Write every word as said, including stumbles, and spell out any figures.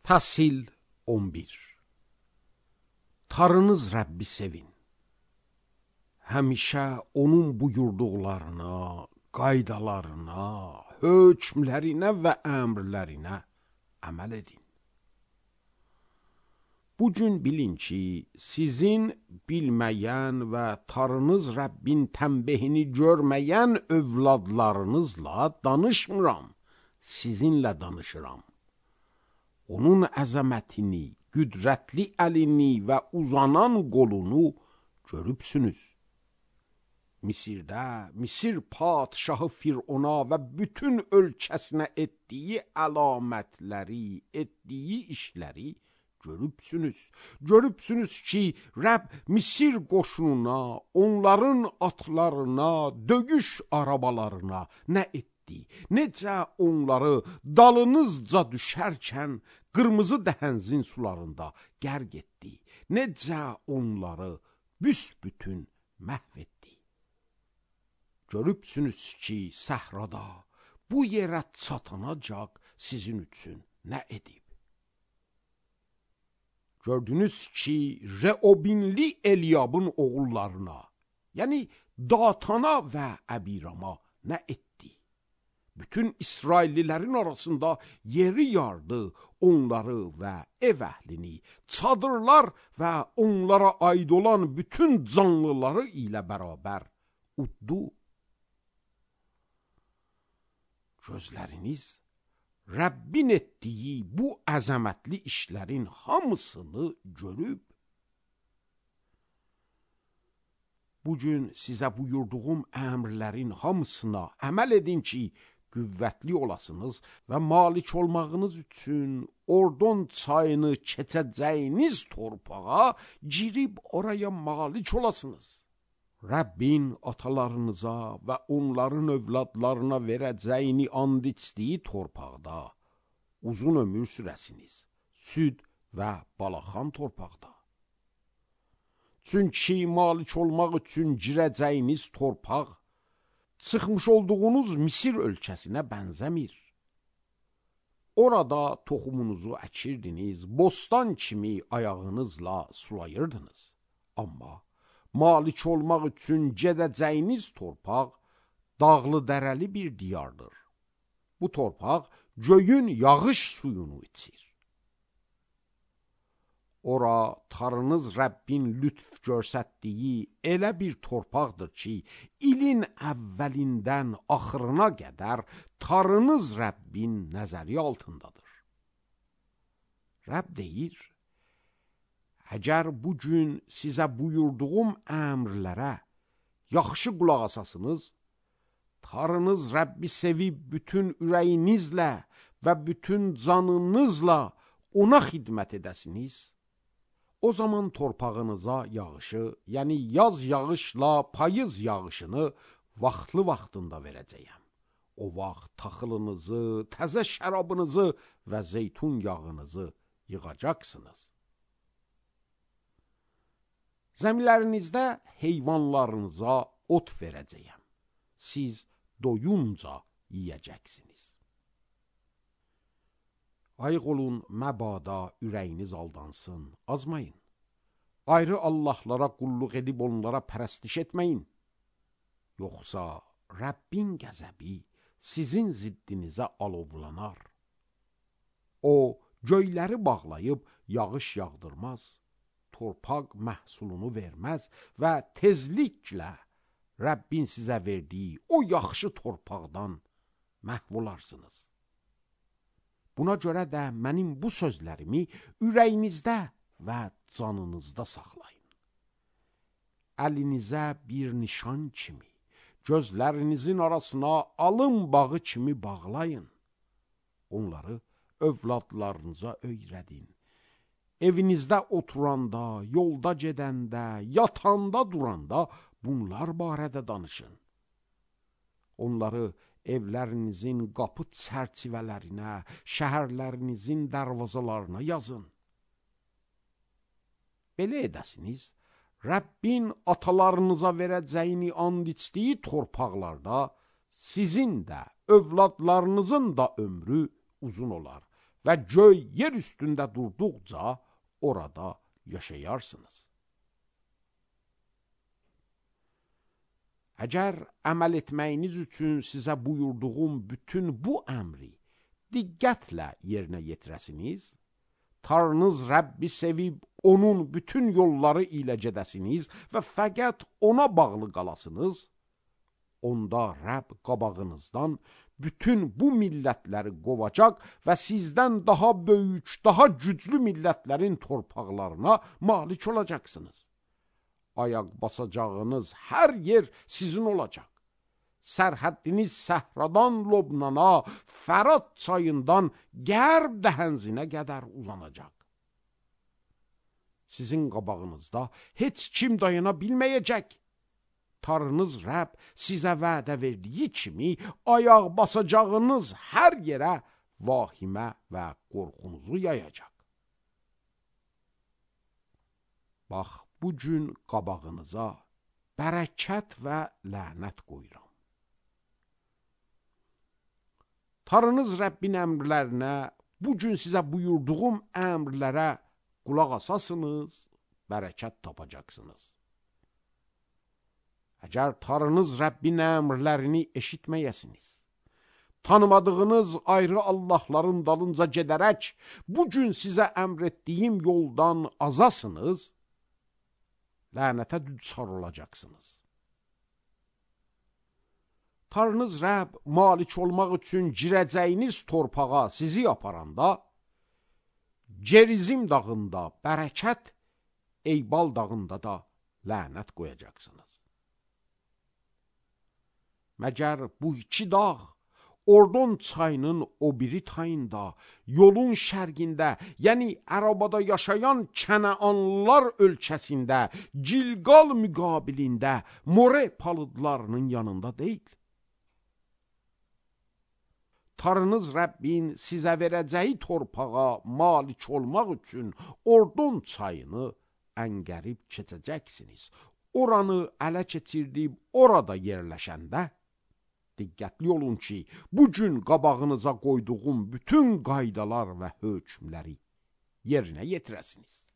Fəsil on bir. Tanrınız Rəbbi sevin. Həmişə onun buyurduqlarına, qaydalarına, hökmlərinə və əmrlərinə əməl edin. Bugün bilin ki, sizin bilməyən və Tanrınız Rəbbin tənbehini görməyən övladlarınızla danışmıram, sizinlə danışıram. Onun əzəmətini, qüdrətli əlini və uzanan qolunu görübsünüz. Misirdə, Misir padşahı Firona və bütün ölkəsinə etdiyi əlamətləri, etdiyi işləri görübsünüz. Görübsünüz ki, Rəbb Misir qoşununa, onların atlarına, döyüş arabalarına nə etdi? Necə onları dalınızca düşərkən qırmızı dəhənzin sularında qərq etdi. Necə onları büsbütün məhv etdi. Görübsünüz ki, səhrada bu yerə çatanacaq sizin üçün nə edib. Gördünüz ki, Reobinli Eliyabın oğullarına, yəni Datana və Əbirama nə etdi? Bütün İsraillilərin arasında yeri yardı, onları və ev əhlini, çadırlar və onlara aid olan bütün canlıları ilə bərabər uddu. Gözləriniz Rəbbin etdiyi bu əzəmətli işlərin hamısını görüb. Bugün sizə buyurduğum əmrlərin hamısına əməl edin ki, qüvvətli olasınız və malik olmağınız üçün Ordon çayını keçəcəyiniz torpağa girib oraya malik olasınız. Rəbbin atalarınıza və onların övladlarına verəcəyini and içdiyi torpaqda uzun ömür sürəsiniz, süd və balaxan torpaqda. Çünki malik olmaq üçün girəcəyiniz torpaq çıxmış olduğunuz Misir ölkəsinə bənzəmir. Orada toxumunuzu əkirdiniz, bostan kimi ayağınızla sulayırdınız. Amma malik olmaq üçün gedəcəyiniz torpaq dağlı dərəli bir diyardır. Bu torpaq göyün yağış suyunu içir. Ora Tanrınız Rəbbin lütf görsətdiyi elə bir torpaqdır ki, ilin əvvəlindən axırına qədər Tanrınız Rəbbin nəzəri altındadır. Rəbb deyir, əgər bugün sizə buyurduğum əmrlərə yaxşı qulaq asasınız, Tanrınız Rəbbi sevib bütün ürəyinizlə və bütün canınızla ona xidmət edəsiniz, o zaman torpağınıza yağışı, yəni yaz yağışla payız yağışını vaxtlı vaxtında verəcəyəm. O vaxt taxılınızı, təzə şərabınızı və zeytun yağınızı yığacaqsınız. Zəmilərinizdə heyvanlarınıza ot verəcəyəm. Siz doyunca yiyəcəksiniz. Ayıq olun, məbada ürəyiniz aldansın, azmayın. Ayrı Allahlara qulluq edib onlara pərəstiş etməyin. Yoxsa Rəbbin qəzəbi sizin ziddinizə alovlanar. O, göyləri bağlayıb yağış yağdırmaz, torpaq məhsulunu verməz və tezliklə Rəbbin sizə verdiyi o yaxşı torpaqdan məhv olarsınız. Buna görə də mənim bu sözlərimi ürəyinizdə və canınızda saxlayın. Əlinizə bir nişan kimi, gözlərinizin arasına alın bağı kimi bağlayın. Onları övladlarınıza öyrədin. Evinizdə oturanda, yolda gedəndə, yatanda, duranda bunlar barədə danışın. Onları evlərinizin qapı çərçivələrinə, şəhərlərinizin dərvazalarına yazın. Belə edəsiniz, Rəbbin atalarınıza verəcəyini and içdiyi torpaqlarda sizin də, övladlarınızın da ömrü uzun olar və göy yer üstündə durduqca orada yaşayarsınız. Əgər əməl etməyiniz üçün sizə buyurduğum bütün bu əmri diqqətlə yerinə yetirəsiniz, Tanrınız Rəbbi sevib onun bütün yolları ilə gedəsiniz və fəqət ona bağlı qalasınız, onda Rəbb qabağınızdan bütün bu millətləri qovacaq və sizdən daha böyük, daha güclü millətlərin torpaqlarına malik olacaqsınız. Ayaq basacağınız hər yer sizin olacaq. Sərhəddiniz səhradan Lobnana, Fərat çayından Qərb dəhənzinə qədər uzanacaq. Sizin qabağınızda heç kim dayana bilməyəcək. Tanrınız Rəbb sizə vədə verdiyi kimi ayaq basacağınız hər yerə vahimə və qorxunuzu yayacaq. Bax, bu gün qabağınıza bərəkət və lənət qoyuram. Tanrınız Rəbbin əmrlərinə, bugün sizə buyurduğum əmrlərə qulaq asasınız, bərəkət tapacaqsınız. Əgər Tanrınız Rəbbin əmrlərini eşitməyəsiniz, tanımadığınız ayrı Allahların dalınca gedərək, bugün sizə əmr etdiyim yoldan azasınız, lənətə düçar olacaqsınız. Tanrınız Rəbb malik olmaq üçün girəcəyiniz torpağa sizi aparanda, Gerizim dağında bərəkət, Eybal dağında da lənət qoyacaqsınız. Məgər bu iki dağ, Ordon çayının o biri tayında, yolun şərqində, yəni Ərabada yaşayan Kənəanlılar ölkəsində, Gilqal müqabilində, More palıdlarının yanında deyil. Tanrınız Rəbbin sizə verəcəyi torpağa malik olmaq üçün Ordon çayını əngərib keçəcəksiniz. Oranı ələ keçirdib orada yerləşəndə, diqqətli olun ki, bugün qabağınıza qoyduğum bütün qaydalar və hökmləri yerinə yetirəsiniz.